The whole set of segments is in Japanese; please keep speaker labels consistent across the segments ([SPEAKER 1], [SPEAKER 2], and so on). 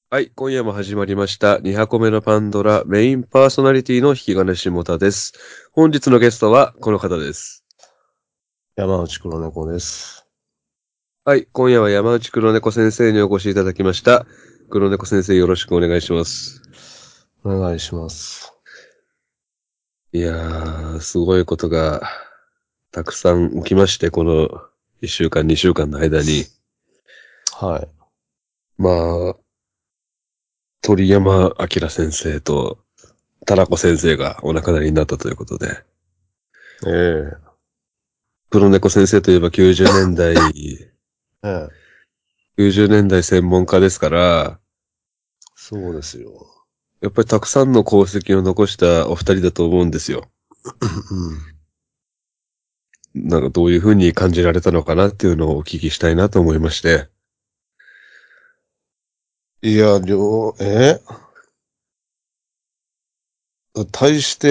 [SPEAKER 1] はい、今夜も始まりました。2箱目のパンドラメインパーソナリティの引き金下田です。本日のゲストはこの方です。
[SPEAKER 2] 山内黒猫です。
[SPEAKER 1] はい、今夜は山内黒猫先生にお越しいただきました。黒猫先生よろしくお願いします。
[SPEAKER 2] お願いします。
[SPEAKER 1] いやー、すごいことがたくさん起きまして、この1週間、2週間の間に。
[SPEAKER 2] はい。
[SPEAKER 1] まあ、鳥山明先生とタラコ先生がお亡くなりになったということで。
[SPEAKER 2] え
[SPEAKER 1] 黒猫先生といえば90年代、
[SPEAKER 2] ええ。
[SPEAKER 1] 90年代専門家ですから、
[SPEAKER 2] そうですよ。
[SPEAKER 1] やっぱりたくさんの功績を残したお二人だと思うんですよ。なんかどういうふうに感じられたのかなっていうのをお聞きしたいなと思いまして。
[SPEAKER 2] いや、対して、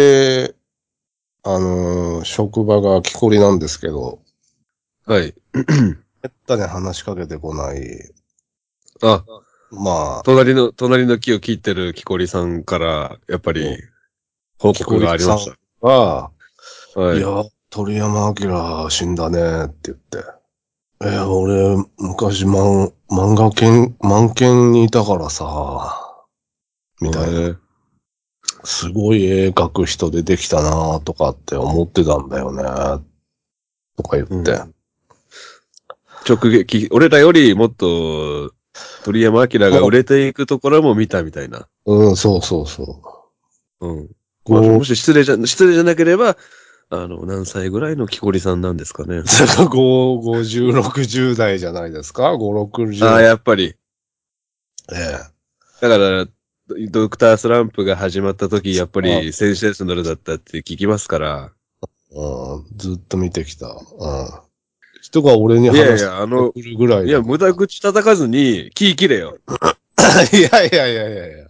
[SPEAKER 2] 職場が木こりなんですけど、
[SPEAKER 1] はい。
[SPEAKER 2] めったに話しかけてこない、
[SPEAKER 1] あ、
[SPEAKER 2] まあ、
[SPEAKER 1] 隣の木を切ってる木こりさんから、やっぱり報
[SPEAKER 2] 木こ
[SPEAKER 1] 告が
[SPEAKER 2] りさん
[SPEAKER 1] ありまし
[SPEAKER 2] が、
[SPEAKER 1] た。はい。
[SPEAKER 2] いや、鳥山明死んだねって言って。俺、昔漫研にいたからさ、みたいな。
[SPEAKER 1] え
[SPEAKER 2] すごい絵描く人でできたなとかって思ってたんだよね。とか言って。
[SPEAKER 1] うん。直撃、俺らよりもっと鳥山明が売
[SPEAKER 2] も
[SPEAKER 1] れていくところも見たみたいな。
[SPEAKER 2] うん、そうそうそ
[SPEAKER 1] うん。
[SPEAKER 2] う。
[SPEAKER 1] もし失礼じゃなければ、何歳ぐらいの木こりさんなんですかね。
[SPEAKER 2] 50、60代じゃないですか？ 5、
[SPEAKER 1] ああ、
[SPEAKER 2] 60。
[SPEAKER 1] やっぱり。
[SPEAKER 2] ええ。
[SPEAKER 1] だから、ドクタースランプが始まった時、やっぱ
[SPEAKER 2] あ、
[SPEAKER 1] りセンセーショナルだったって聞きますから。
[SPEAKER 2] うん、ずっと見てきた。人が俺に話し
[SPEAKER 1] いやいや、
[SPEAKER 2] てくるぐらい
[SPEAKER 1] いや、
[SPEAKER 2] だか
[SPEAKER 1] 無駄口叩かずに、木切れよ。
[SPEAKER 2] ら。いやいやいやいやいや。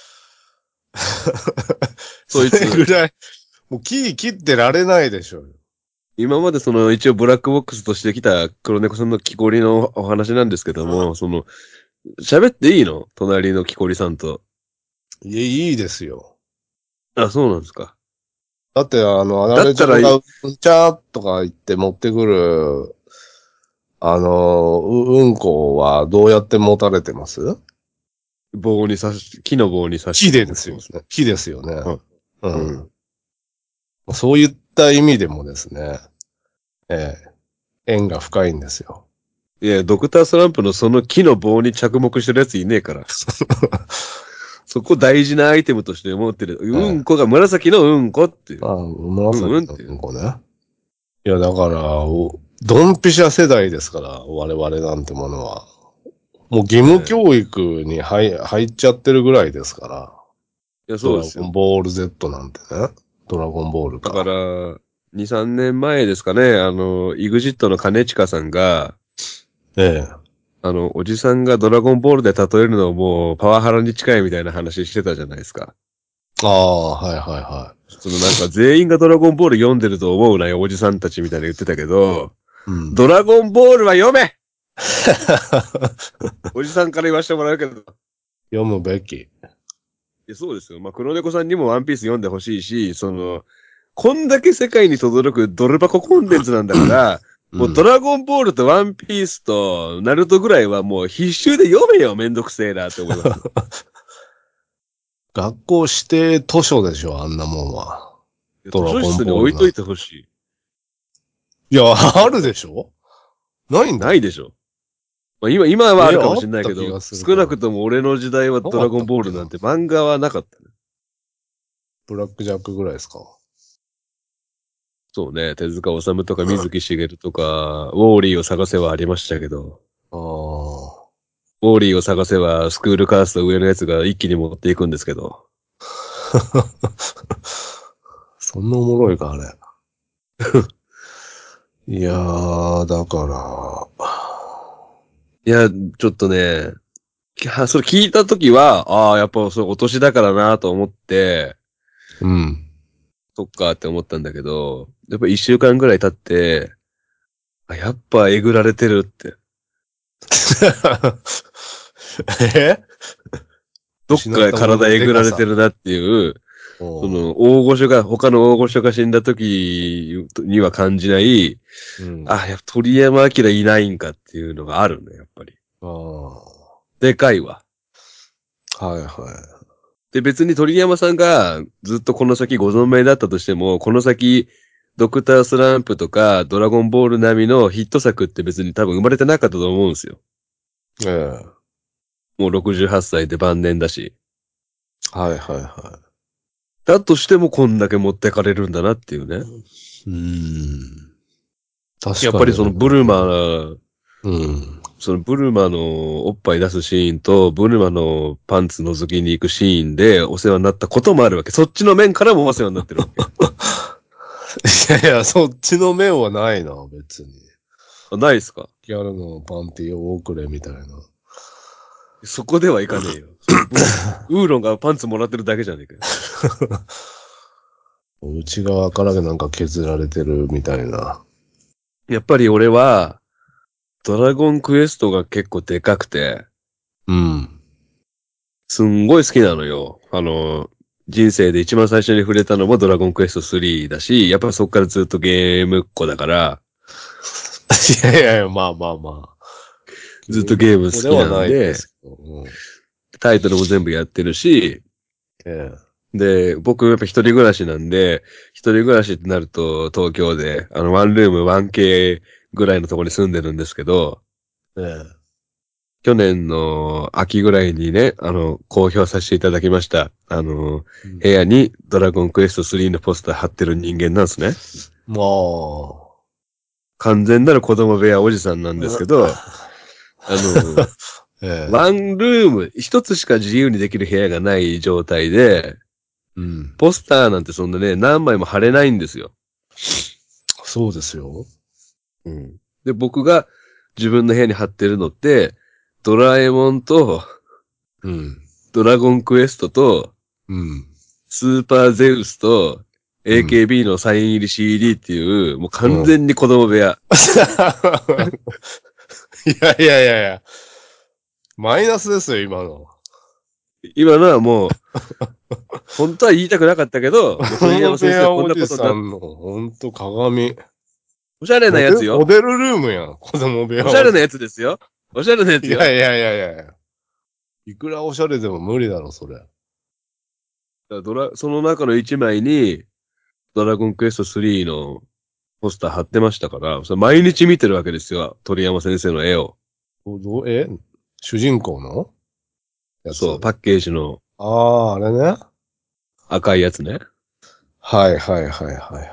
[SPEAKER 2] そ
[SPEAKER 1] そいつ。
[SPEAKER 2] れぐらい、もう木切ってられないでしょうよ。
[SPEAKER 1] 今まで一応ブラックボックスとしてきた黒猫さんの木こりのお話なんですけども、喋っていいの隣の木こりさんと。
[SPEAKER 2] いいですよ。
[SPEAKER 1] あ、そうなんですか。
[SPEAKER 2] だって、あら
[SPEAKER 1] だったら、
[SPEAKER 2] れちゃんが、うんちゃーとか言って持ってくる、うんこはどうやって持たれてます？
[SPEAKER 1] 木の棒に刺し
[SPEAKER 2] 木
[SPEAKER 1] て
[SPEAKER 2] でですよね。
[SPEAKER 1] 持ってます。
[SPEAKER 2] 木ですよね。
[SPEAKER 1] はい。
[SPEAKER 2] う
[SPEAKER 1] うん。
[SPEAKER 2] ん。そういった意味でもですね、え縁が深いんですよ。
[SPEAKER 1] いや、ドクタースランプのその木の棒に着目してるやついねえから。そこ大事なアイテムとして思ってる。うんこが紫のうんこっていう。うんうん
[SPEAKER 2] 紫の
[SPEAKER 1] っていう。
[SPEAKER 2] うんこね。いや、だから、ドンピシャ世代ですから、我々なんてものは。もう義務
[SPEAKER 1] ええ
[SPEAKER 2] 教育に入っちゃってるぐらいですから。
[SPEAKER 1] いや、
[SPEAKER 2] ドラゴン
[SPEAKER 1] そうですよ。
[SPEAKER 2] ボール Z なんてね。ドラゴンボール
[SPEAKER 1] だか
[SPEAKER 2] か。
[SPEAKER 1] ら、2、3年前ですかね、イグジットの兼近さんが、
[SPEAKER 2] ええ。
[SPEAKER 1] おじさんがドラゴンボールで例えるのをもうパワハラに近いみたいな話してたじゃないですか。
[SPEAKER 2] ああ、はいはいは
[SPEAKER 1] なんか全員がドラゴンボール読んでると思うなよ、おじさんたちみたいな言ってたけど、
[SPEAKER 2] い。うん。
[SPEAKER 1] ドラゴンボールは読めおじさんから言わせてもらうけど。い
[SPEAKER 2] 読むべき。
[SPEAKER 1] やそうですよ。まあ、黒猫さんにもワンピース読んでほしいし、こんだけ世界に轟くドル箱コンテンツなんだから、もうド
[SPEAKER 2] うん。
[SPEAKER 1] ラゴンボールとワンピースとナルトぐらいはもう必修で読めよ、めんどくせえなって思いますよ。
[SPEAKER 2] 学校指定図書でしょ、あんなもんは。ド
[SPEAKER 1] 図書
[SPEAKER 2] ラゴン
[SPEAKER 1] 室に置いとい
[SPEAKER 2] ボールなんて。
[SPEAKER 1] てほしい。
[SPEAKER 2] いや、あるでしょ？ないんだもん。
[SPEAKER 1] ないでしょ。まあ、今はあるかもしれない
[SPEAKER 2] あった気
[SPEAKER 1] けど、
[SPEAKER 2] がするけど。
[SPEAKER 1] 少なくとも俺の時代は
[SPEAKER 2] なかっ
[SPEAKER 1] ドラゴンボールなん
[SPEAKER 2] たっけな。
[SPEAKER 1] て漫画はなかったね。
[SPEAKER 2] ブラックジャックぐらいですか。
[SPEAKER 1] そうね、手塚治虫とか水木しげるとか、ウォーリーを探せはありましたけど、
[SPEAKER 2] ああ。
[SPEAKER 1] ウォーリーを探せはスクールカースト上のやつが一気に持っていくんですけど。
[SPEAKER 2] そんなおもろいか、あれ。いやー、だから、
[SPEAKER 1] いや、ちょっとね、それ聞いたときは、ああ、やっぱそれお年だからなと思って、
[SPEAKER 2] うん。
[SPEAKER 1] そっかって思ったんだけど、やっぱ一週間ぐらい経って、あ、やっぱえぐられてるって。
[SPEAKER 2] え
[SPEAKER 1] どっか体えぐられてるなっていう、その、他の大御所が死んだ時には感じない、
[SPEAKER 2] うん、
[SPEAKER 1] あ、やっぱ鳥山明いないんかっていうのがあるね、やっぱり。でかいわ。
[SPEAKER 2] はいはい。
[SPEAKER 1] で、別に鳥山さんがずっとこの先ご存命だったとしても、この先、ドクタースランプとかドラゴンボール並みのヒット作って別に多分生まれてなかったと思うんですよ。
[SPEAKER 2] ええ。
[SPEAKER 1] もう68歳で晩年だし。
[SPEAKER 2] はいはいは
[SPEAKER 1] だとしてもこんだけ持ってかれるんだなっていうね。
[SPEAKER 2] 確かに。
[SPEAKER 1] やっぱりその
[SPEAKER 2] うん。
[SPEAKER 1] そのブルマのおっぱい出すシーンと、ブルマのパンツ覗きに行くシーンでお世話になったこともあるわけ。そっちの面からもお世話になってるわけ。
[SPEAKER 2] いやいや、そっちの面はないな、別に。
[SPEAKER 1] あ、ないっすか？
[SPEAKER 2] ギャルのパンティーをくれみたいな。
[SPEAKER 1] そこではいかねえよ。ウーロンがパンツもらってるだけじゃねえかよ。
[SPEAKER 2] 内側からなんか削られてるみたいな。
[SPEAKER 1] やっぱり俺は、ドラゴンクエストが結構でかくて、
[SPEAKER 2] うん。
[SPEAKER 1] すんごい好きなのよ。人生で一番最初に触れたのもドラゴンクエスト3だし、やっぱそっからずっとゲームっ子だから、
[SPEAKER 2] いやいやいや、まあまあまあ。
[SPEAKER 1] ずっとゲーム好きなんで、タイトルも全部やってるし、で、僕やっぱ一人暮らしなんで、一人暮らしってなると東京で、ワンルーム 1K ぐらいのところに住んでるんですけど、去年の秋ぐらいにね、公表させていただきました。部屋にドラゴンクエスト3のポスター貼ってる人間なんですね。
[SPEAKER 2] も
[SPEAKER 1] 完全なる子供部屋おじさんなんですけど、ワンルーム、一つしか自由にできる部屋がない状態で、ポスターなんてそんなね、何枚も貼れないんですよ。
[SPEAKER 2] そうですよ。
[SPEAKER 1] で、僕が自分の部屋に貼ってるのって、ドラえもんと、ドラゴンクエストと、スーパーゼウスと、AKB のサイン入り CD っていう、もう完全に子供部屋。
[SPEAKER 2] いやいやいやいや。マイナスですよ、今の。
[SPEAKER 1] 今のはもう、本当は言いたくなかったけど、鳥山先生はこんなことになって。
[SPEAKER 2] ほんと鏡。
[SPEAKER 1] おしゃれなやつよ。
[SPEAKER 2] モデルルームやん、子供部屋。
[SPEAKER 1] おしゃれなやつですよ。おしゃれなやつよ。
[SPEAKER 2] いやいやいやいや。いくらおしゃれでも無理だろ、それ。
[SPEAKER 1] その中の一枚に、ドラゴンクエスト3のポスター貼ってましたから、それ毎日見てるわけですよ。鳥山先生の絵を。
[SPEAKER 2] 主人公のやつ？
[SPEAKER 1] そう、パッケージの。
[SPEAKER 2] ああ、あれね。
[SPEAKER 1] 赤いやつね。
[SPEAKER 2] はいはいはいはいはい。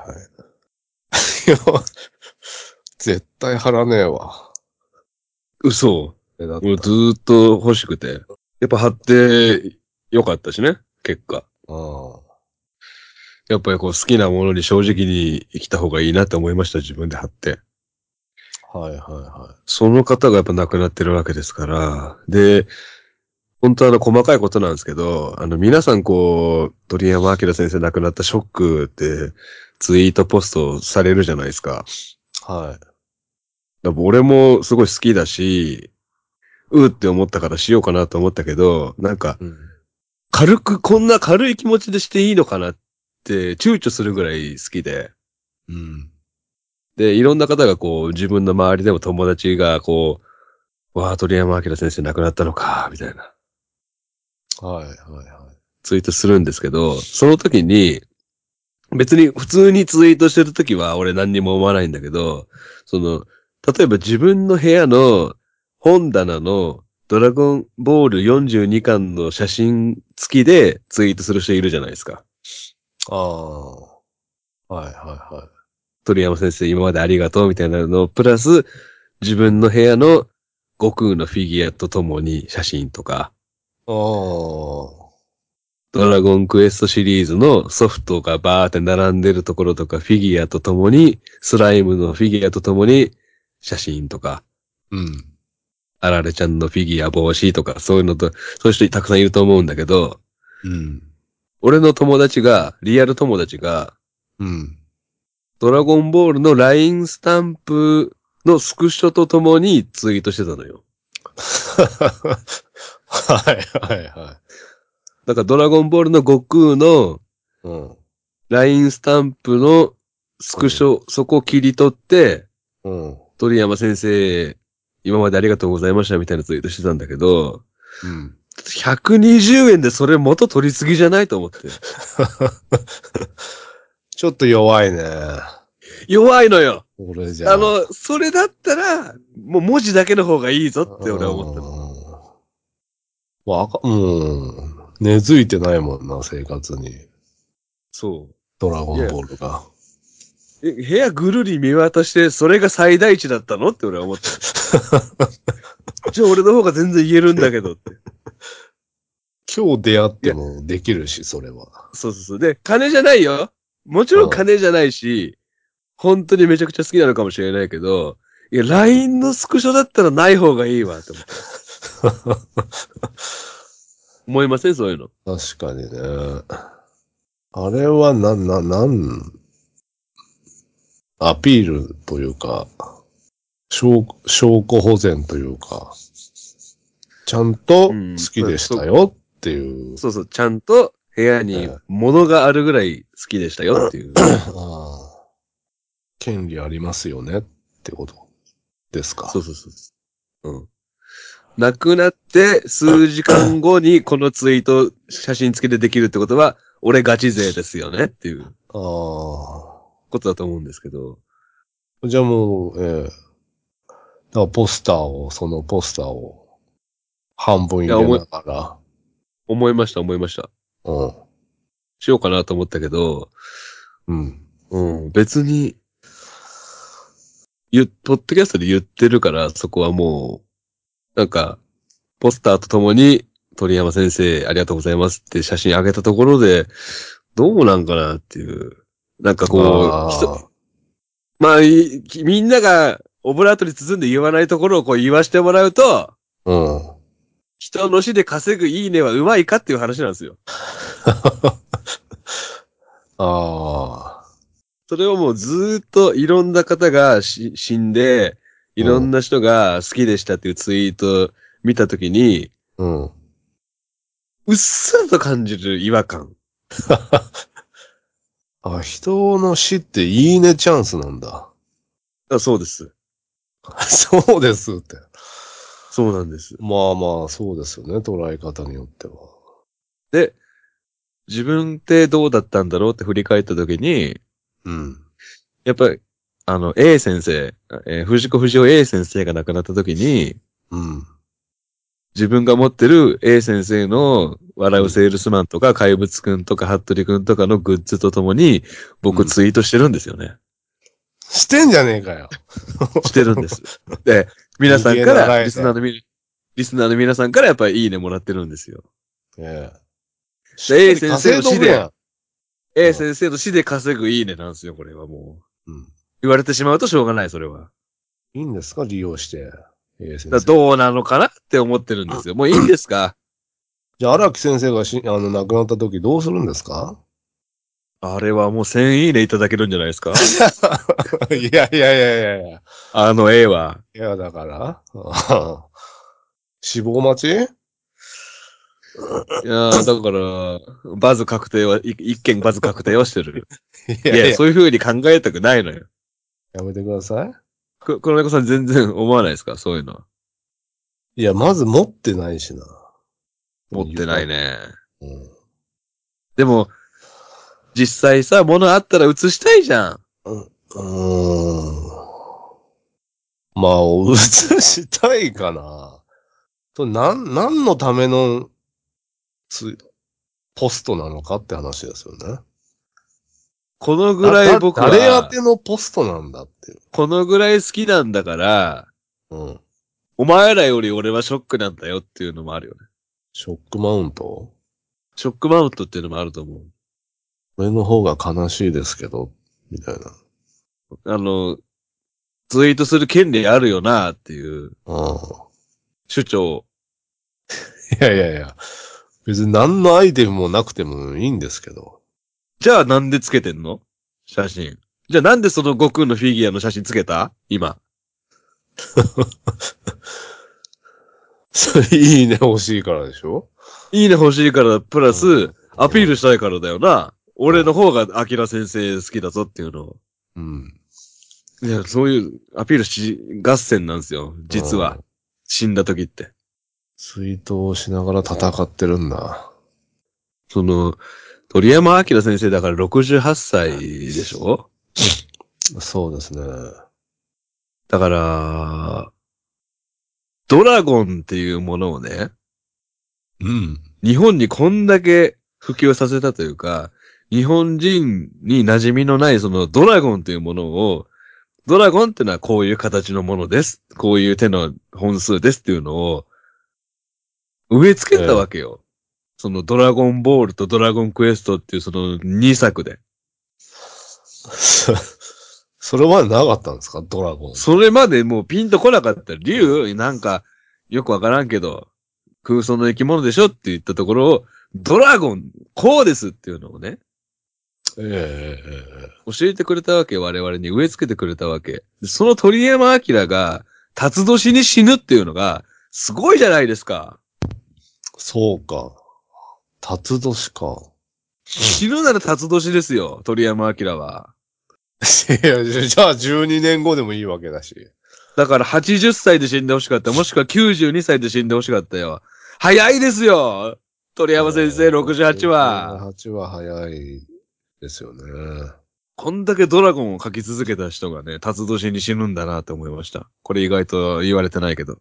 [SPEAKER 2] 絶対貼らねえわ。
[SPEAKER 1] 嘘。もうずーっと欲しくて。やっぱ貼ってよかったしね、結果。やっぱりこう好きなものに正直に生きた方がいいなって思いました、自分で貼って。
[SPEAKER 2] はいはいはい。
[SPEAKER 1] その方がやっぱ亡くなってるわけですから。で、本当細かいことなんですけど、皆さん鳥山明先生亡くなったショックってツイートポストされるじゃないですか。
[SPEAKER 2] はい。
[SPEAKER 1] 俺もすごい好きだし、って思ったからしようかなと思ったけど、なんか、こんな軽い気持ちでしていいのかなって躊躇するぐらい好きで。で、いろんな方が自分の周りでも友達がわあ、鳥山明先生亡くなったのか、みたいな。
[SPEAKER 2] はいはいはい。
[SPEAKER 1] ツイートするんですけど、その時に、別に普通にツイートしてる時は俺何にも思わないんだけど、例えば自分の部屋の本棚のドラゴンボール42巻の写真付きでツイートする人いるじゃないですか。
[SPEAKER 2] ああ。はいはいはい。
[SPEAKER 1] 鳥山先生今までありがとうみたいなのプラス自分の部屋の悟空のフィギュアとともに写真とか、ドラゴンクエストシリーズのソフトがバーって並んでるところとか、フィギュアとともに、スライムのフィギュアとともに、写真とか、あられちゃんのフィギュア帽子とか、そういうのと、そういう人たくさんいると思うんだけど、俺の友達が、リアル友達が、ドラゴンボールの LINE スタンプのスクショとともにツイートしてたのよ。
[SPEAKER 2] はいはいはい。
[SPEAKER 1] だからドラゴンボールの悟空の、
[SPEAKER 2] うん。
[SPEAKER 1] LINE スタンプのスクショ、そこを切り取って、
[SPEAKER 2] うん。
[SPEAKER 1] 鳥山先生、今までありがとうございましたみたいなツイートしてたんだけど、
[SPEAKER 2] うん。
[SPEAKER 1] 120円でそれ元取りすぎじゃないと思って。
[SPEAKER 2] ちょっと弱いね。
[SPEAKER 1] 弱いのよ。
[SPEAKER 2] 俺じゃ
[SPEAKER 1] それだったら、もう文字だけの方がいいぞって俺は思ったの。
[SPEAKER 2] 根付いてないもんな、生活に。
[SPEAKER 1] そう。
[SPEAKER 2] ドラゴンボールが。
[SPEAKER 1] 部屋ぐるり見渡して、それが最大値だったのって俺は思った。じゃあ俺の方が全然言えるんだけどって。
[SPEAKER 2] 今日出会ってもできるし、それは。
[SPEAKER 1] そうそうそう。で、金じゃないよ。もちろん金じゃないし、本当にめちゃくちゃ好きなのかもしれないけど、いや、LINE のスクショだったらない方がいいわ、って思って。思いませんそういうの。
[SPEAKER 2] 確かにね。あれはアピールというか、証拠保全というか、ちゃんと好きでしたよっていう。
[SPEAKER 1] そうそう、ちゃんと部屋に物があるぐらい好きでしたよっていう。
[SPEAKER 2] 権利ありますよねってことですか。
[SPEAKER 1] そうそうそう。うん。亡くなって数時間後にこのツイート写真付きでできるってことは、俺ガチ勢ですよねっていうことだと思うんですけど。
[SPEAKER 2] じゃあもう、だからそのポスターを半分入れながら。
[SPEAKER 1] 思いました。
[SPEAKER 2] うん。
[SPEAKER 1] しようかなと思ったけど、
[SPEAKER 2] うん。
[SPEAKER 1] うん、別に、ポッドキャストで言ってるから、そこはもう、なんか、ポスターとともに、鳥山先生、ありがとうございますって写真あげたところで、どうなんかなっていう。なんかこう、まあ、みんながオブラートに包んで言わないところをこう言わしてもらうと、
[SPEAKER 2] うん。
[SPEAKER 1] 人の死で稼ぐいいねはうまいかっていう話なんですよ。それをもうずーっといろんな方が死んで、いろんな人が好きでしたっていうツイート見たときに、うっすらと感じる違和感。
[SPEAKER 2] 人の死っていいねチャンスなんだ。
[SPEAKER 1] そうです。
[SPEAKER 2] そうですって。
[SPEAKER 1] そうなんです。
[SPEAKER 2] まあまあ、そうですよね、捉え方によっては。
[SPEAKER 1] で、自分ってどうだったんだろうって振り返ったときに、やっぱり、A 先生、藤子不二雄 A 先生が亡くなったときに、自分が持ってる A 先生の笑うセールスマンとか怪物くんとか服部くんとかのグッズとともに僕ツイートしてるんですよね。
[SPEAKER 2] してんじゃねえかよ。
[SPEAKER 1] してるんです。で、皆さんから、リスナーの皆さんからやっぱりいいねもらってるんですよ。
[SPEAKER 2] で、
[SPEAKER 1] A 先生の死で、A 先生の死で稼ぐいいねなんですよ、これはもう。言われてしまうとしょうがない、それは。
[SPEAKER 2] いいんですか利用して。
[SPEAKER 1] どうなのかなって思ってるんですよ。もういいんですか
[SPEAKER 2] じゃあ、荒木先生が亡くなった時どうするんですか
[SPEAKER 1] あれはもう1000いいねいただけるんじゃないですか
[SPEAKER 2] いや。
[SPEAKER 1] あの A は。
[SPEAKER 2] いや、だから死亡待ち
[SPEAKER 1] いやだから、バズ確定は、一件バズ確定はしてる。いや、そういう風に考えたくないのよ。
[SPEAKER 2] やめてください。
[SPEAKER 1] 黒猫さん全然思わないですかそういうのは。
[SPEAKER 2] いや、まず持ってないしな。
[SPEAKER 1] 持ってないね。でも、実際さ、物あったら映したいじゃん。
[SPEAKER 2] まあ、映したいかな。何のための、ポストなのかって話ですよね。
[SPEAKER 1] このぐらい僕は、
[SPEAKER 2] 誰宛てのポストなんだっていう。
[SPEAKER 1] このぐらい好きなんだから、お前らより俺はショックなんだよっていうのもあるよね。
[SPEAKER 2] ショックマウント
[SPEAKER 1] ショックマウントっていうのもあると思う。
[SPEAKER 2] 俺の方が悲しいですけど、みたいな。
[SPEAKER 1] ツイートする権利あるよなっていう。主張。
[SPEAKER 2] いや。別に何のアイテムもなくてもいいんですけど。
[SPEAKER 1] じゃあなんでつけてんの写真。じゃあなんでその悟空のフィギュアの写真つけた今。
[SPEAKER 2] それいいね欲しいからでしょ？
[SPEAKER 1] いいね欲しいから、プラス、アピールしたいからだよな。俺の方がアキラ先生好きだぞっていうのを。
[SPEAKER 2] うん。
[SPEAKER 1] いや、そういうアピール合戦なんですよ。実は。死んだ時って。
[SPEAKER 2] 追悼しながら戦ってるんだ。
[SPEAKER 1] 鳥山明先生だから68歳でしょ？
[SPEAKER 2] そうですね。
[SPEAKER 1] だから、ドラゴンっていうものをね、
[SPEAKER 2] うん。
[SPEAKER 1] 日本にこんだけ普及させたというか、日本人に馴染みのないそのドラゴンというものを、ドラゴンってのはこういう形のものです。こういう手の本数ですっていうのを植え付けたわけよ。そのドラゴンボールとドラゴンクエストっていうその2作で。
[SPEAKER 2] それまでなかったんですか？ドラゴン。
[SPEAKER 1] それまでもうピンとこなかった。竜なんかよくわからんけど、空想の生き物でしょって言ったところを、ドラゴン、こうですっていうのをね、教えてくれたわけ、我々に植え付けてくれたわけ。その鳥山明が、辰年に死ぬっていうのが、すごいじゃないですか。
[SPEAKER 2] そうか。辰年か。
[SPEAKER 1] 死ぬなら辰年ですよ、鳥山明は。
[SPEAKER 2] いや、じゃあ12年後でもいいわけだし。
[SPEAKER 1] だから80歳で死んでほしかった。もしくは92歳で死んでほしかったよ。早いですよ、鳥山先生68は。
[SPEAKER 2] 68は早いですよね。
[SPEAKER 1] こんだけドラゴンを描き続けた人がね、辰年に死ぬんだなって思いました。これ意外と言われてないけど。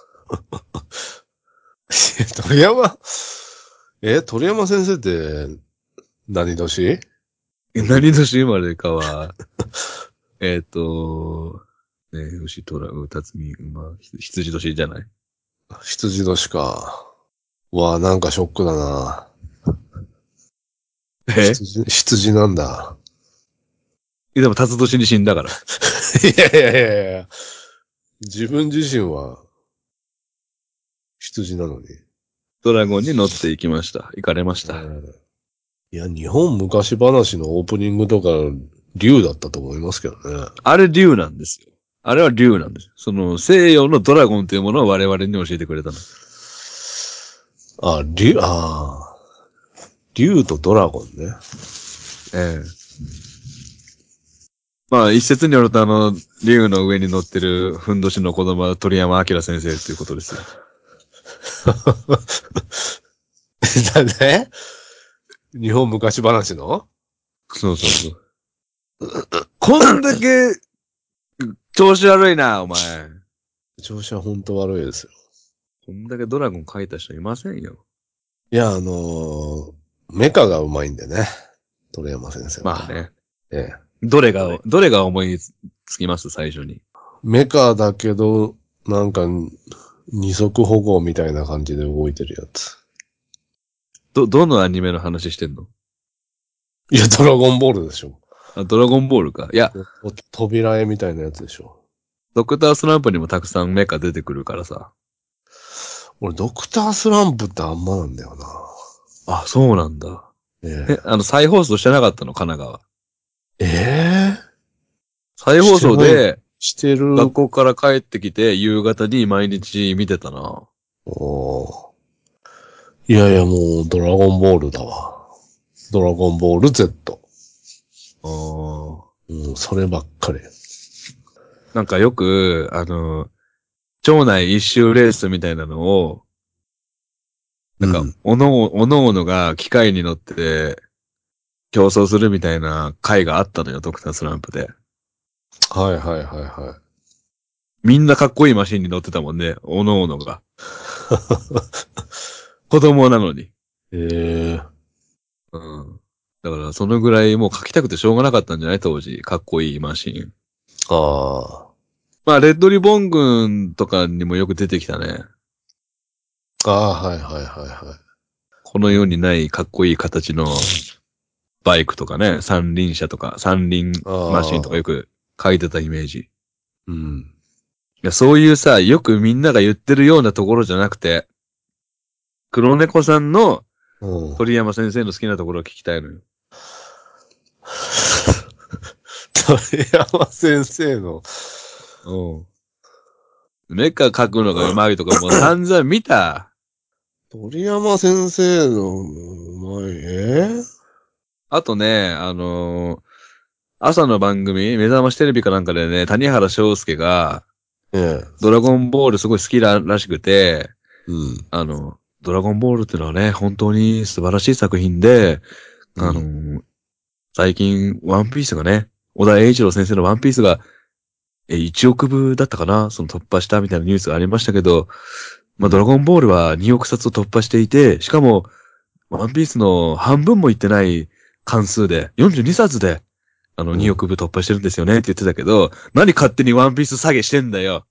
[SPEAKER 2] 鳥山、鳥山先生って何年？
[SPEAKER 1] 何年生まれかは、牛、虎、歌つみ、馬、羊年じゃない？
[SPEAKER 2] 羊年か。わあ、なんかショックだな。羊なんだ。
[SPEAKER 1] でも、辰年に死んだから。
[SPEAKER 2] いやいやいやいや。自分自身は羊なのに。
[SPEAKER 1] ドラゴンに乗っていきました。行かれました。
[SPEAKER 2] いや、日本昔話のオープニングとか、竜だったと思いますけどね。
[SPEAKER 1] あれ竜なんですよ。あれは竜なんです。その西洋のドラゴンというものを我々に教えてくれたの。
[SPEAKER 2] 竜とドラゴンね。
[SPEAKER 1] ええ。まあ、一説によると竜の上に乗ってるふんどしの子供は鳥山明先生っていうことですよ。
[SPEAKER 2] だね。日本昔話の？
[SPEAKER 1] そうそうそう。こんだけ、調子悪いな、お前。
[SPEAKER 2] 調子は本当悪いですよ。
[SPEAKER 1] こんだけドラゴン描いた人いませんよ。
[SPEAKER 2] いや、メカがうまいんでね。鳥山先生は。
[SPEAKER 1] まあね。
[SPEAKER 2] ええ。
[SPEAKER 1] どれが思いつきます最初に。
[SPEAKER 2] メカだけど、なんか、二足歩行みたいな感じで動いてるやつ。
[SPEAKER 1] どのアニメの話してんの？
[SPEAKER 2] いや、ドラゴンボールでしょ。
[SPEAKER 1] ドラゴンボールか。いや、
[SPEAKER 2] 扉絵みたいなやつでしょ。
[SPEAKER 1] ドクタースランプにもたくさんメカ出てくるからさ。
[SPEAKER 2] 俺、ドクタースランプってあんまなんだよな。
[SPEAKER 1] あ、そうなんだ。
[SPEAKER 2] え
[SPEAKER 1] 再放送してなかったの、神奈川。
[SPEAKER 2] え
[SPEAKER 1] 再放送で、
[SPEAKER 2] してる。
[SPEAKER 1] 学校から帰ってきて、夕方に毎日見てたな。
[SPEAKER 2] いやいや、もう、ドラゴンボールだわ。ドラゴンボール Z。そればっかり。
[SPEAKER 1] なんかよく、町内一周レースみたいなのを、なんか、おのおのが機械に乗って競争するみたいな回があったのよ、ドクタースランプで。
[SPEAKER 2] はいはいはいはい。
[SPEAKER 1] みんなかっこいいマシンに乗ってたもんね、おのおのが。子供なのに。うん。だからそのぐらいもう描きたくてしょうがなかったんじゃない当時。かっこいいマシン。
[SPEAKER 2] ああ。
[SPEAKER 1] まあ、レッドリボン軍とかにもよく出てきたね。
[SPEAKER 2] ああ、はいはいはいはい。
[SPEAKER 1] この世にないかっこいい形のバイクとかね、三輪車とか、三輪マシンとかよく描いてたイメージ。
[SPEAKER 2] うん。
[SPEAKER 1] いや、そういうさ、よくみんなが言ってるようなところじゃなくて、黒猫さんの鳥山先生の好きなところを聞きたいのよ。
[SPEAKER 2] 鳥山先生の。
[SPEAKER 1] メカ描くのがうまいとかもう散々見た。
[SPEAKER 2] 鳥山先生のうまい、
[SPEAKER 1] あとね、朝の番組、目覚ましテレビかなんかでね、谷原章介が、ドラゴンボールすごい好きらしくて、
[SPEAKER 2] うん。
[SPEAKER 1] ドラゴンボールってのはね、本当に素晴らしい作品で、最近、ワンピースがね、小田栄一郎先生のワンピースが、1億部だったかな、その突破したみたいなニュースがありましたけど、まあ、ドラゴンボールは2億冊を突破していて、しかも、ワンピースの半分もいってない関数で、42冊で、2億部突破してるんですよねって言ってたけど、何勝手にワンピース下げしてんだよ。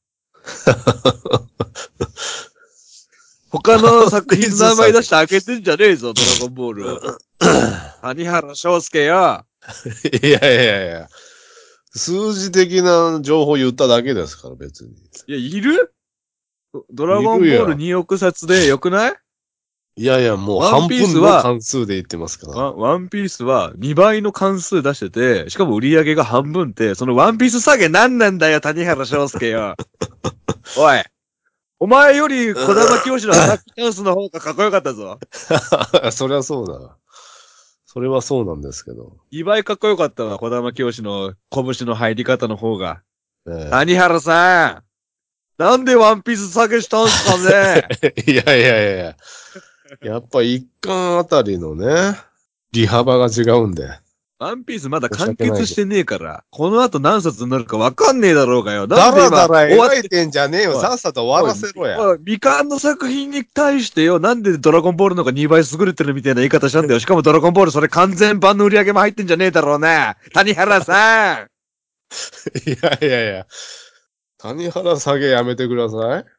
[SPEAKER 1] 他の作品の名前出して開けてんじゃねえぞ、ドラゴンボールを。谷原章介よ。
[SPEAKER 2] いやいやいや。数字的な情報言っただけですから、別に。
[SPEAKER 1] いや、いるドラゴンボール2億冊でよくない？
[SPEAKER 2] いやいや、もう半分の関数で言ってますから。
[SPEAKER 1] ワンピースは2倍の関数出してて、しかも売り上げが半分って、そのワンピース下げ何なんだよ、谷原章介よ。おい。お前より小玉教師のアタックチャンスの方がかっこよかったぞ。
[SPEAKER 2] そりゃそうだ。それはそうなんですけど。
[SPEAKER 1] 2倍かっこよかったわ、小玉教師の拳の入り方の方が。谷原さん、なんでワンピース下げしたんすかね
[SPEAKER 2] いやいやいや。やっぱ一巻あたりのね、利幅が違うんで。
[SPEAKER 1] ワンピースまだ完結してねえから、この後何冊になるかわかんねえだろうがよ。
[SPEAKER 2] だらだら描いてんじゃねえよ。さっさと終わらせろや。
[SPEAKER 1] 未完の作品に対してよ、なんでドラゴンボールの方が2倍優れてるみたいな言い方したんだよ。しかもドラゴンボールそれ完全版の売り上げも入ってんじゃねえだろうな。谷原さん。
[SPEAKER 2] いやいやいや。谷原下げやめてください。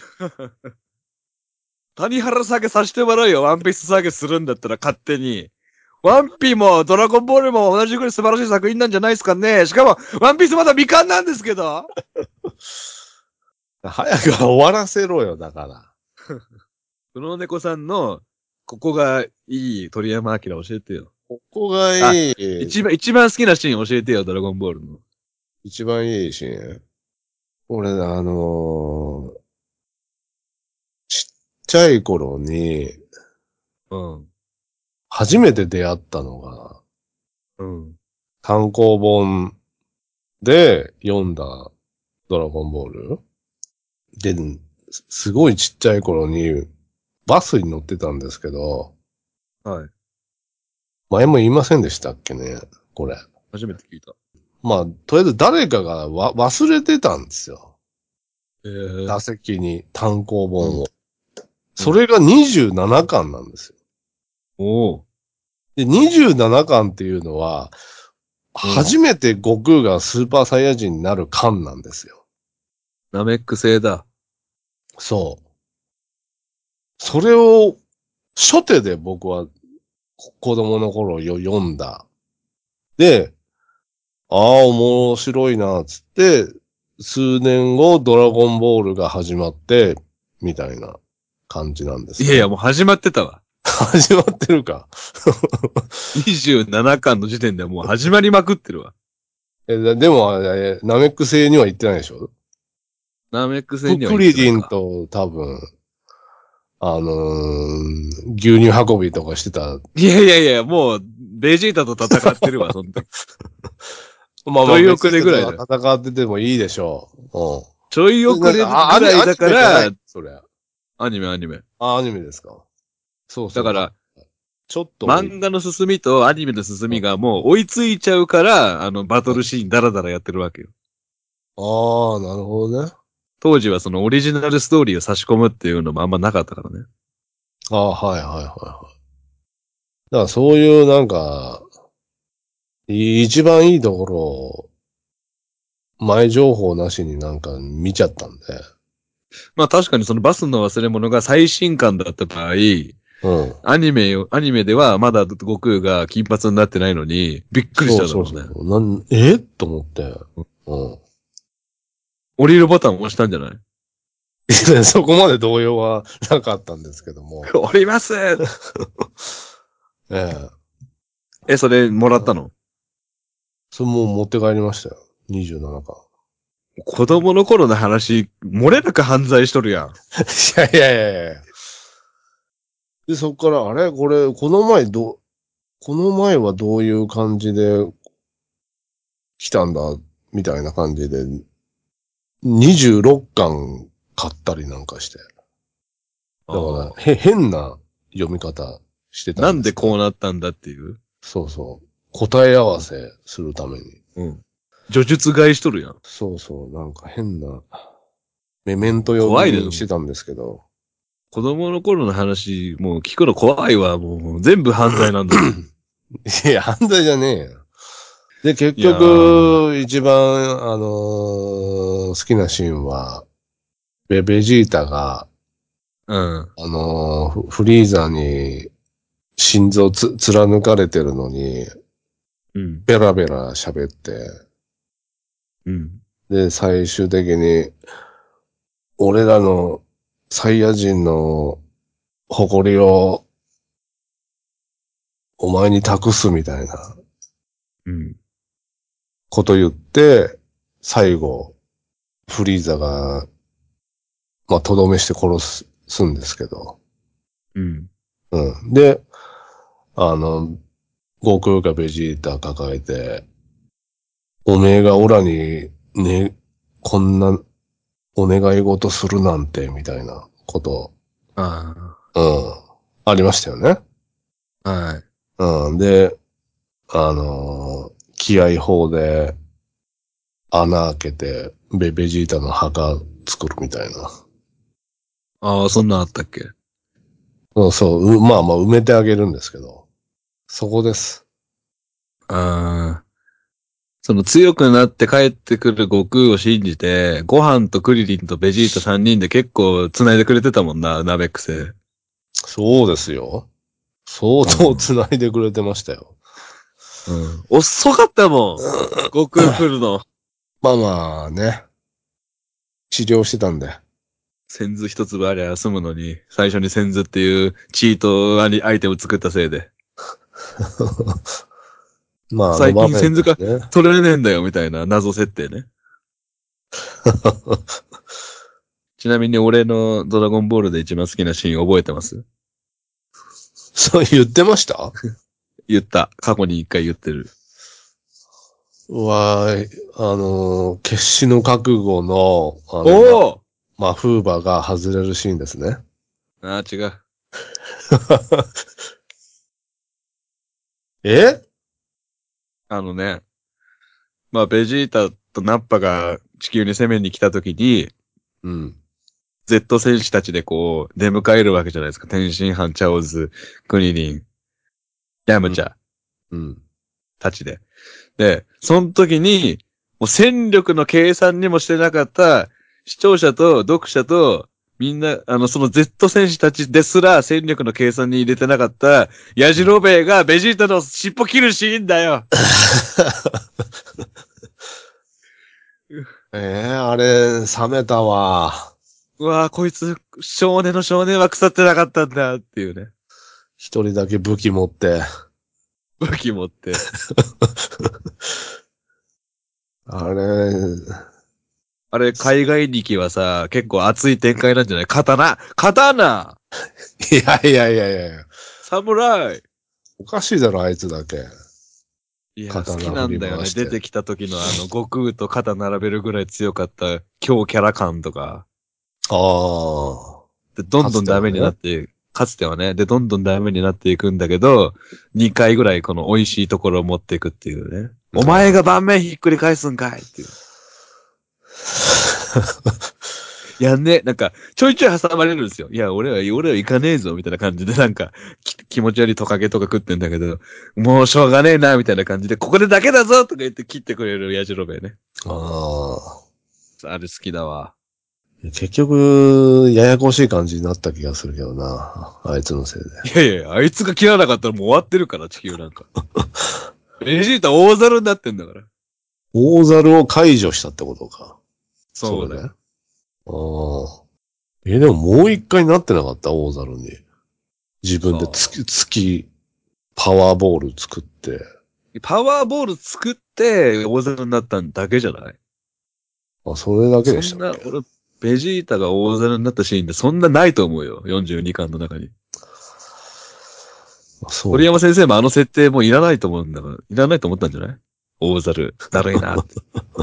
[SPEAKER 1] 谷原下げさせてもらうよ。ワンピース下げするんだったら勝手に。ワンピーもドラゴンボールも同じくらい素晴らしい作品なんじゃないですかね。しかも、ワンピースまだ未完なんですけど。
[SPEAKER 2] 早く終わらせろよ、だから。
[SPEAKER 1] 黒猫さんの、ここがいい鳥山明教えてよ。
[SPEAKER 2] ここがいい。
[SPEAKER 1] 一番好きなシーン教えてよ、ドラゴンボールの。
[SPEAKER 2] 一番いいシーン。俺、ちっちゃい頃に、初めて出会ったのが、単行本で読んだドラゴンボールで、すごいちっちゃい頃にバスに乗ってたんですけど、
[SPEAKER 1] はい。
[SPEAKER 2] 前も言いませんでしたっけね、これ。
[SPEAKER 1] 初めて聞いた。
[SPEAKER 2] まあ、とりあえず誰かが忘れてたんですよ。打席に単行本を。それが27巻なんですよ。
[SPEAKER 1] お
[SPEAKER 2] で、27巻っていうのは、初めて悟空がスーパーサイヤ人になる巻なんですよ。
[SPEAKER 1] ナメック星だ。
[SPEAKER 2] そう。それを、初手で僕は子供の頃読んだ。で、ああ、面白いな、つって、数年後ドラゴンボールが始まって、みたいな感じなんです、ね。
[SPEAKER 1] いやいや、もう始まってたわ。
[SPEAKER 2] 始まってるか。
[SPEAKER 1] 27巻の時点でもう始まりまくってるわ。
[SPEAKER 2] でも、ナメック星には行ってないでしょ？
[SPEAKER 1] ナメック星には
[SPEAKER 2] クリリンと多分、牛乳運びとかしてた。
[SPEAKER 1] いやいやいや、もう、ベジータと戦ってるわ、そんな。
[SPEAKER 2] まあまあ、
[SPEAKER 1] ちょい遅れぐらいだ。
[SPEAKER 2] 戦っててもいいでしょう。
[SPEAKER 1] ちょい遅れぐらいだから、
[SPEAKER 2] それ。
[SPEAKER 1] アニメ。
[SPEAKER 2] アニメですか。そうそう。
[SPEAKER 1] だから、
[SPEAKER 2] ちょっと。
[SPEAKER 1] 漫画の進みとアニメの進みがもう追いついちゃうから、バトルシーンダラダラやってるわけよ。
[SPEAKER 2] ああ、なるほどね。
[SPEAKER 1] 当時はそのオリジナルストーリーを差し込むっていうのもあんまなかったからね。
[SPEAKER 2] ああ、はい。だからそういうなんか、一番いいところを、前情報なしになんか見ちゃったんで。
[SPEAKER 1] まあ確かにそのバスの忘れ物が最新刊だった場合、アニメではまだ悟空が金髪になってないのに、びっくりしただろうね。
[SPEAKER 2] そうと思って。
[SPEAKER 1] 降りるボタンを押したんじゃない
[SPEAKER 2] そこまで動揺はなかったんですけども。
[SPEAKER 1] 降りますそれもらったの？
[SPEAKER 2] それもう持って帰りましたよ。27巻。
[SPEAKER 1] 子供の頃の話、漏れなく犯罪しとるやん。
[SPEAKER 2] いやいやいやいや。で、そっから、あれこれ、この前はどういう感じで来たんだみたいな感じで、26巻買ったりなんかして。だから、変な読み方してたんです。
[SPEAKER 1] なんでこうなったんだっていう。
[SPEAKER 2] そうそう。答え合わせするために。
[SPEAKER 1] うん。叙述買いしとるやん。
[SPEAKER 2] そうそう。なんか変な、メメント読みしてたんですけど。
[SPEAKER 1] 子供の頃の話、もう聞くの怖いわ。もう全部犯罪なんだもん。
[SPEAKER 2] いや、犯罪じゃねえよ。で、結
[SPEAKER 1] いや
[SPEAKER 2] 局、一番、好きなシーンは、ベジータが、
[SPEAKER 1] うん。
[SPEAKER 2] フリーザに心臓貫かれてるのに、
[SPEAKER 1] うん。
[SPEAKER 2] ベラベラ喋って、
[SPEAKER 1] うん。
[SPEAKER 2] で、最終的に、俺らのサイヤ人の誇りをお前に託すみたいな
[SPEAKER 1] うん。
[SPEAKER 2] こと言って、最後、フリーザが、まあ、とどめしてすんですけど。
[SPEAKER 1] うん。
[SPEAKER 2] うん。で、悟空がベジータ抱えて、おめえがオラに、ね、こんなお願い事するなんて、みたいなこと、
[SPEAKER 1] あ
[SPEAKER 2] うん。ありましたよね。
[SPEAKER 1] あ。はい。
[SPEAKER 2] うん。で、気合砲で穴開けて、ベジータの墓作るみたいな。
[SPEAKER 1] ああ、そんなんあったっけ。
[SPEAKER 2] そうそう、まあまあ埋めてあげるんですけど。そこです。
[SPEAKER 1] ああ。その強くなって帰ってくる悟空を信じて、ご飯とクリリンとベジータ3人で結構繋いでくれてたもんな、ナベックス。
[SPEAKER 2] そうですよ。相当繋いでくれてましたよ。
[SPEAKER 1] うん。遅かったもん。悟空来るの。
[SPEAKER 2] まあまあね。治療してたんで。
[SPEAKER 1] 先頭一粒ありゃ済むのに、最初に先頭っていうチートアイテム作ったせいで。
[SPEAKER 2] まあ、
[SPEAKER 1] 最近先頭が
[SPEAKER 2] ね。
[SPEAKER 1] 取れねえんだよ、みたいな謎設定ね。ちなみに俺のドラゴンボールで一番好きなシーン覚えてます？
[SPEAKER 2] そう言ってました？
[SPEAKER 1] 言った。過去に一回言ってる。
[SPEAKER 2] うわー、決死の覚悟の、
[SPEAKER 1] おお
[SPEAKER 2] マフーバが外れるシーンですね。
[SPEAKER 1] ああ、違う。
[SPEAKER 2] え？
[SPEAKER 1] あのね、まあ、ベジータとナッパが地球に攻めに来た時に、
[SPEAKER 2] うん。
[SPEAKER 1] Z 戦士たちでこう、出迎えるわけじゃないですか。天津飯、チャオズ、クニリン、ヤムチャ
[SPEAKER 2] うん。
[SPEAKER 1] たちで。で、その時に、もう戦力の計算にもしてなかった視聴者と読者とみんな、その Z 戦士たちですら戦力の計算に入れてなかったヤジロベエがベジータの尻尾切るシーンだよ。
[SPEAKER 2] あれ、冷めたわ。
[SPEAKER 1] うわぁ、こいつ、少年の少年は腐ってなかったんだっていうね。
[SPEAKER 2] 一人だけ武器持って。
[SPEAKER 1] 武器持って。
[SPEAKER 2] あれ、
[SPEAKER 1] あれ、海外力はさ、結構熱い展開なんじゃない？刀
[SPEAKER 2] いやいやいやいや
[SPEAKER 1] 侍
[SPEAKER 2] おかしいだろ、あいつだけ。
[SPEAKER 1] いや、好き
[SPEAKER 2] 刀振り
[SPEAKER 1] なんだよね。
[SPEAKER 2] 回して。
[SPEAKER 1] 出てきた時の悟空と肩並べるぐらい強かった強キャラ感とか。
[SPEAKER 2] ああ。
[SPEAKER 1] で、どんどんダメになって、かつてはね。で、どんどんダメになっていくんだけど、2回ぐらいこの美味しいところを持っていくっていうね。お前が盤面ひっくり返すんかいっていう。いやね、なんか、ちょいちょい挟まれるんですよ。いや、俺は行かねえぞ、みたいな感じで、なんか、気持ち悪いトカゲとか食ってんだけど、もうしょうがねえな、みたいな感じで、ここでだけだぞとか言って切ってくれるヤジロベエね。
[SPEAKER 2] あ
[SPEAKER 1] あれ好きだわ。
[SPEAKER 2] 結局、ややこしい感じになった気がするけどな。あいつのせいで。
[SPEAKER 1] いやいや、あいつが切らなかったらもう終わってるから、地球なんか。ベジータ大猿になってんだから。
[SPEAKER 2] 大猿を解除したってことか。
[SPEAKER 1] そうだよ。
[SPEAKER 2] ああ。でももう一回なってなかった大猿に。自分でパワーボール作って。
[SPEAKER 1] パワーボール作って大猿になっただけじゃない？
[SPEAKER 2] ああ、それだけでしたっけ？
[SPEAKER 1] そんな、俺、ベジータが大皿になったシーンってそんなないと思うよ。42巻の中に。
[SPEAKER 2] そう。
[SPEAKER 1] 鳥山先生もあの設定もいらないと思うんだから、いらないと思ったんじゃない？大猿。だるいなって。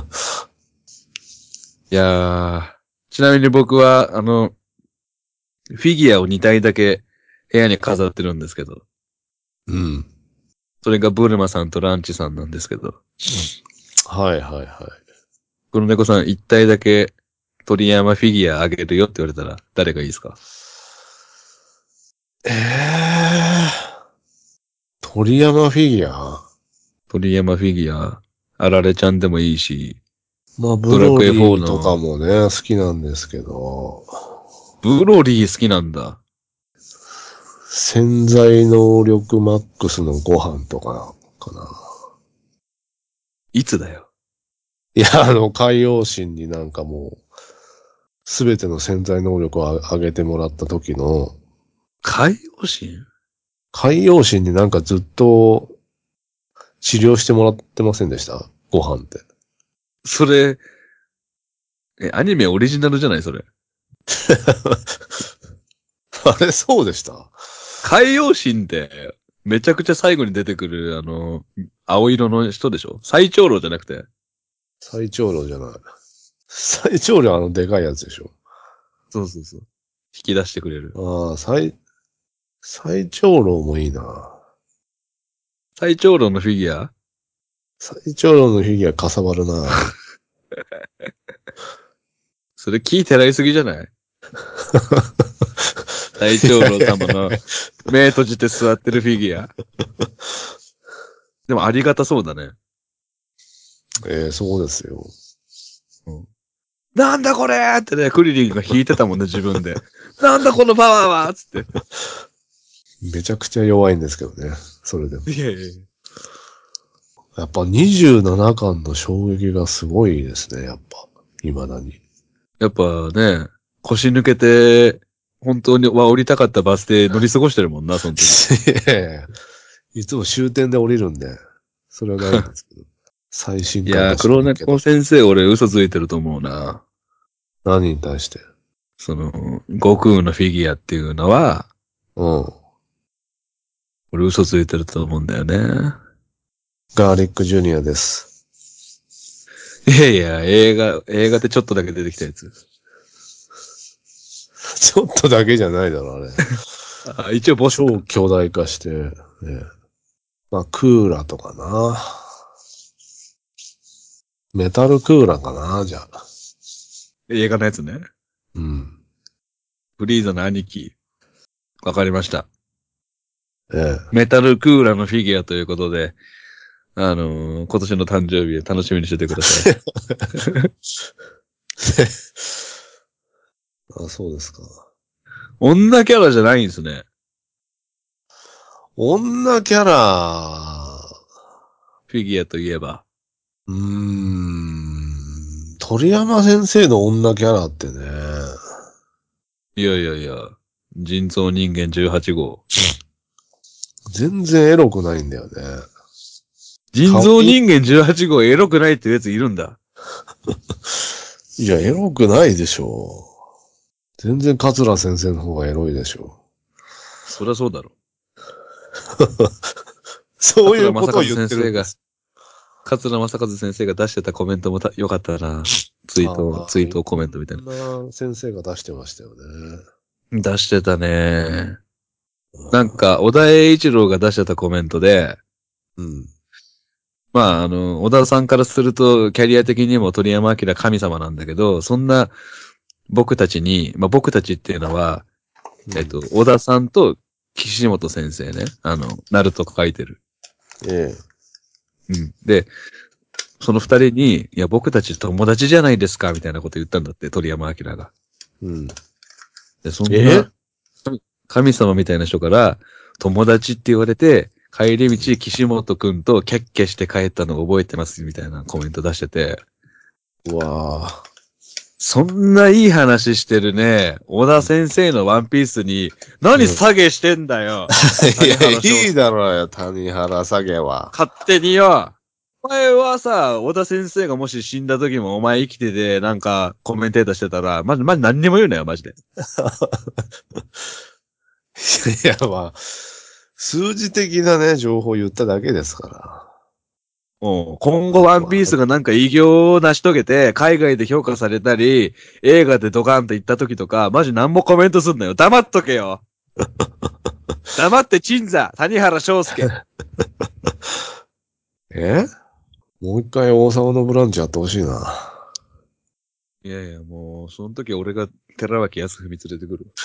[SPEAKER 1] いやー、ちなみに僕は、フィギュアを2体だけ部屋に飾ってるんですけど。
[SPEAKER 2] うん。
[SPEAKER 1] それがブルマさんとランチさんなんですけど。
[SPEAKER 2] はいはいはい。
[SPEAKER 1] この猫さん1体だけ鳥山フィギュアあげるよって言われたら誰がいいですか？
[SPEAKER 2] 鳥山フィギュア。
[SPEAKER 1] 鳥山フィギュア、あられちゃんでもいいし、
[SPEAKER 2] まあ、ブ
[SPEAKER 1] ドラクエ
[SPEAKER 2] ロリ
[SPEAKER 1] 4
[SPEAKER 2] ーとか
[SPEAKER 1] の、
[SPEAKER 2] もね、好きなんですけど、
[SPEAKER 1] ブロリー好きなんだ。
[SPEAKER 2] 潜在能力マックスのご飯とか、かな。
[SPEAKER 1] いつだよ。
[SPEAKER 2] いや、海洋神になんかもう、すべての潜在能力を上げてもらった時の、
[SPEAKER 1] 海洋神？
[SPEAKER 2] 海洋神になんかずっと治療してもらってませんでしたご飯って。
[SPEAKER 1] それ、アニメオリジナルじゃないそれ。
[SPEAKER 2] あれ、そうでした？
[SPEAKER 1] 海洋神って、めちゃくちゃ最後に出てくる、青色の人でしょ？最長老じゃなくて。
[SPEAKER 2] 最長老じゃない。最長老でかいやつでしょ。
[SPEAKER 1] そうそうそう。引き出してくれる。
[SPEAKER 2] ああ、最長老もいいな。
[SPEAKER 1] 最長老のフィギュア？
[SPEAKER 2] 最長老のフィギュアかさばるな。
[SPEAKER 1] それ聞いてらいすぎじゃない？最長老様の目閉じて座ってるフィギュア。でもありがたそうだね。
[SPEAKER 2] そうですよ。
[SPEAKER 1] うん、なんだこれってね、クリリンが弾いてたもんね、自分で。なんだこのパワーはつって。
[SPEAKER 2] めちゃくちゃ弱いんですけどね。それでも。
[SPEAKER 1] いやいやいや。
[SPEAKER 2] やっぱ27巻の衝撃がすごいですね、やっぱ。未だに。
[SPEAKER 1] やっぱね、腰抜けて、本当に降りたかったバス停乗り過ごしてるもんな、その時。
[SPEAKER 2] いつも終点で降りるんで、それはないんですけど。最新
[SPEAKER 1] いやー、
[SPEAKER 2] 刊が知らんけど。
[SPEAKER 1] 黒猫先生俺嘘ついてると思うな。
[SPEAKER 2] 何に対して。
[SPEAKER 1] 悟空のフィギュアっていうのは、
[SPEAKER 2] うん。
[SPEAKER 1] 俺嘘ついてると思うんだよね。
[SPEAKER 2] ガーリックジュニアです。
[SPEAKER 1] いやいや、映画でちょっとだけ出てきたやつ。
[SPEAKER 2] ちょっとだけじゃないだろ、あれ。
[SPEAKER 1] あ、一応ボスか。
[SPEAKER 2] 超巨大化して、ね。まあ、クーラーとかな。メタルクーラーかな、じゃあ。
[SPEAKER 1] 映画のやつね。
[SPEAKER 2] うん。
[SPEAKER 1] フリーザの兄貴。わかりました。
[SPEAKER 2] ええ。
[SPEAKER 1] メタルクーラーのフィギュアということで、今年の誕生日楽しみにしててください。
[SPEAKER 2] あ、そうですか。
[SPEAKER 1] 女キャラじゃないんですね。
[SPEAKER 2] 女キャラ、
[SPEAKER 1] フィギュアといえば。
[SPEAKER 2] 鳥山先生の女キャラってね、
[SPEAKER 1] いやいやいや、人造人間18号。
[SPEAKER 2] 全然エロくないんだよね。
[SPEAKER 1] 人造人間18号エロくないっていうやついるんだ。
[SPEAKER 2] いや、エロくないでしょ。全然桂先生の方がエロいでしょ。
[SPEAKER 1] そりゃそうだろ。
[SPEAKER 2] そういうことを言ってるんです。
[SPEAKER 1] 桂正和先生が出してたコメントもよかったな。ツイートコメントみたいな。
[SPEAKER 2] そんな先生が出してましたよね。
[SPEAKER 1] 出してたね。なんか、小田栄一郎が出してたコメントで、
[SPEAKER 2] うん。
[SPEAKER 1] まあ、小田さんからすると、キャリア的にも鳥山明神様なんだけど、そんな僕たちに、まあ僕たちっていうのは、小田さんと岸本先生ね。ナルト書いてる。
[SPEAKER 2] え
[SPEAKER 1] うん。で、その二人に、いや、僕たち友達じゃないですか、みたいなこと言ったんだって、鳥山明が。
[SPEAKER 2] うん。
[SPEAKER 1] で、そんな、神様みたいな人から、友達って言われて、帰り道、岸本くんとキャッキャして帰ったのを覚えてます、みたいなコメント出してて。
[SPEAKER 2] うわぁ。
[SPEAKER 1] そんないい話してるね、小田先生のワンピースに、何下げしてんだよ。
[SPEAKER 2] いや、いいだろうよ、谷原下げは。
[SPEAKER 1] 勝手によ。 お前はさ、小田先生がもし死んだ時もお前生きてて、なんかコメンテーターしてたら、マジ何にも言うなよ、マジで。
[SPEAKER 2] いや、まあ、数字的なね、情報を言っただけですから。
[SPEAKER 1] 今後ワンピースがなんか偉業を成し遂げて、海外で評価されたり、映画でドカンと行った時とか、マジ何もコメントすんなよ。黙っとけよ。黙って鎮座、谷原章介。
[SPEAKER 2] もう一回王様のブランチやってほしいな。
[SPEAKER 1] いやいや、もう、その時俺が寺脇康文連れてくる。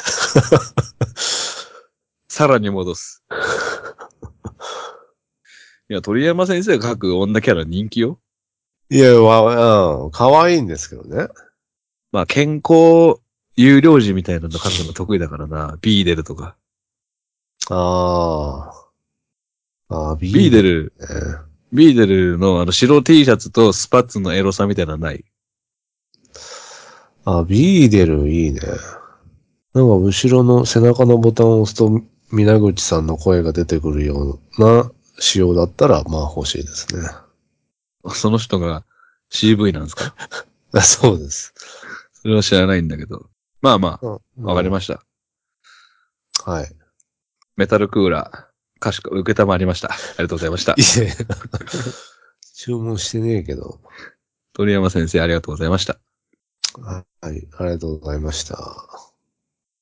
[SPEAKER 1] さらに戻す。いや、鳥山先生が書く女キャラ人気よ。
[SPEAKER 2] いや、可愛いんですけどね。
[SPEAKER 1] まあ、健康有料児みたいなの書くの得意だからな。ビーデルとか。
[SPEAKER 2] ビーデル、ね。
[SPEAKER 1] ビーデルの白 T シャツとスパッツのエロさみたいなのない？
[SPEAKER 2] ビーデルいいね。なんか後ろの背中のボタンを押すと、皆口さんの声が出てくるような仕様だったら、まあ欲しいですね。
[SPEAKER 1] その人が CV なんですか？
[SPEAKER 2] そうです。
[SPEAKER 1] それは知らないんだけど。まあまあ、わかりました。
[SPEAKER 2] はい。
[SPEAKER 1] メタルクーラー、かしこ、受けたまわりました。ありがとうございました。
[SPEAKER 2] いや注文してねえけど。
[SPEAKER 1] 鳥山先生ありがとうございました。
[SPEAKER 2] はい、ありがとうございました。